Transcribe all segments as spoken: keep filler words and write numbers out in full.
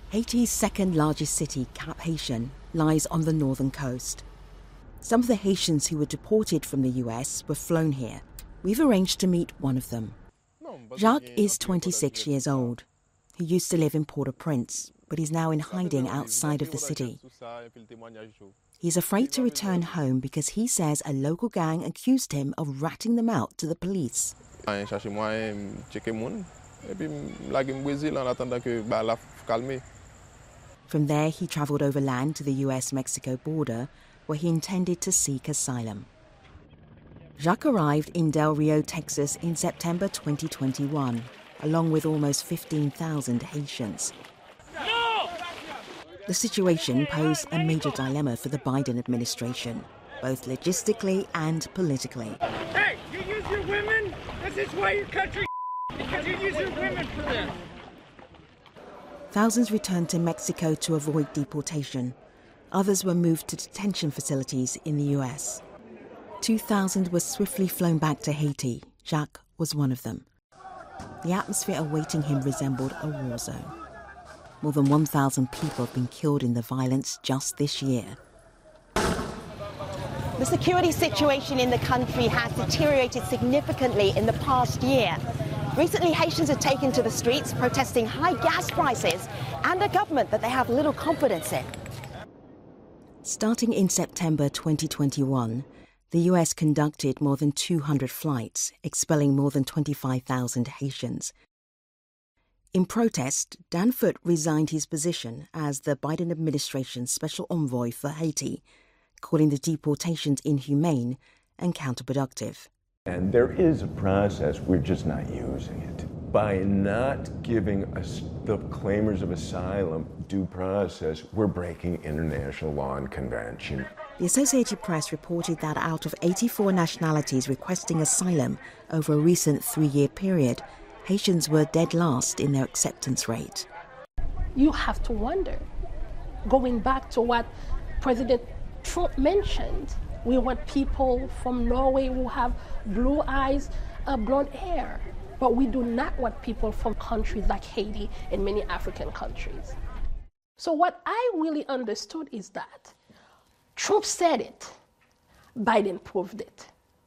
Haiti's second largest city, Cap-Haïtien, lies on the northern coast. Some of the Haitians who were deported from the U S were flown here. We've arranged to meet one of them. Jacques is twenty-six years old. He used to live in Port-au-Prince, but he's now in hiding outside of the city. He's afraid to return home because he says a local gang accused him of ratting them out to the police. From there, he travelled overland to the U S Mexico border, where he intended to seek asylum. Jacques arrived in Del Rio, Texas in September twenty twenty-one, along with almost fifteen thousand Haitians. No! The situation posed a major dilemma for the Biden administration, both logistically and politically. Hey, you use your women? This is why your country because you use your women for this. Thousands returned to Mexico to avoid deportation. Others were moved to detention facilities in the U S. two thousand were swiftly flown back to Haiti. Jacques was one of them. The atmosphere awaiting him resembled a war zone. More than one thousand people have been killed in the violence just this year. The security situation in the country has deteriorated significantly in the past year. Recently, Haitians have taken to the streets protesting high gas prices and a government that they have little confidence in. Starting in September twenty twenty-one, the U S conducted more than two hundred flights, expelling more than twenty-five thousand Haitians. In protest, Dan Foote resigned his position as the Biden administration's special envoy for Haiti, calling the deportations inhumane and counterproductive. And there is a process, we're just not using it. By not giving us the claimers of asylum due process, we're breaking international law and convention. The Associated Press reported that out of eighty-four nationalities requesting asylum over a recent three-year period, Haitians were dead last in their acceptance rate. You have to wonder, going back to what President Trump mentioned, we want people from Norway who have blue eyes, uh, blonde hair. But we do not want people from countries like Haiti and many African countries. So what I really understood is that Trump said it, Biden proved it.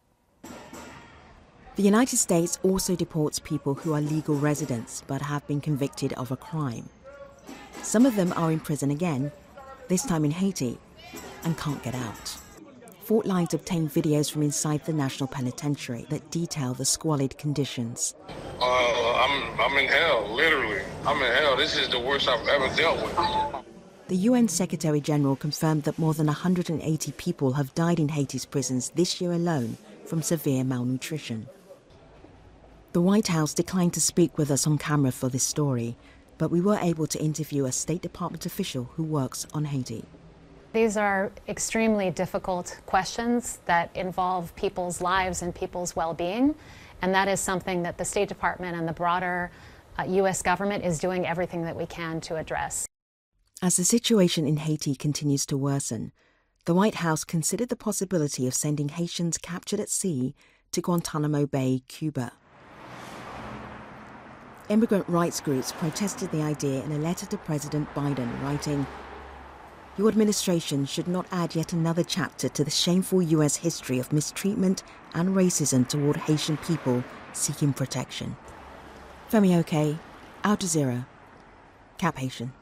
The United States also deports people who are legal residents but have been convicted of a crime. Some of them are in prison again, this time in Haiti, and can't get out. Fault Lines obtained videos from inside the National Penitentiary that detail the squalid conditions. Uh, I'm, I'm in hell, literally. I'm in hell. This is the worst I've ever dealt with. The U N Secretary General confirmed that more than one hundred eighty people have died in Haiti's prisons this year alone from severe malnutrition. The White House declined to speak with us on camera for this story, but we were able to interview a State Department official who works on Haiti. These are extremely difficult questions that involve people's lives and people's well-being, and that is something that the State Department and the broader uh, U S government is doing everything that we can to address. As the situation in Haiti continues to worsen, the White House considered the possibility of sending Haitians captured at sea to Guantanamo Bay, Cuba. Immigrant rights groups protested the idea in a letter to President Biden, writing, "Your administration should not add yet another chapter to the shameful U S history of mistreatment and racism toward Haitian people seeking protection." Femi Oke, Al Jazeera, Cap-Haïtien.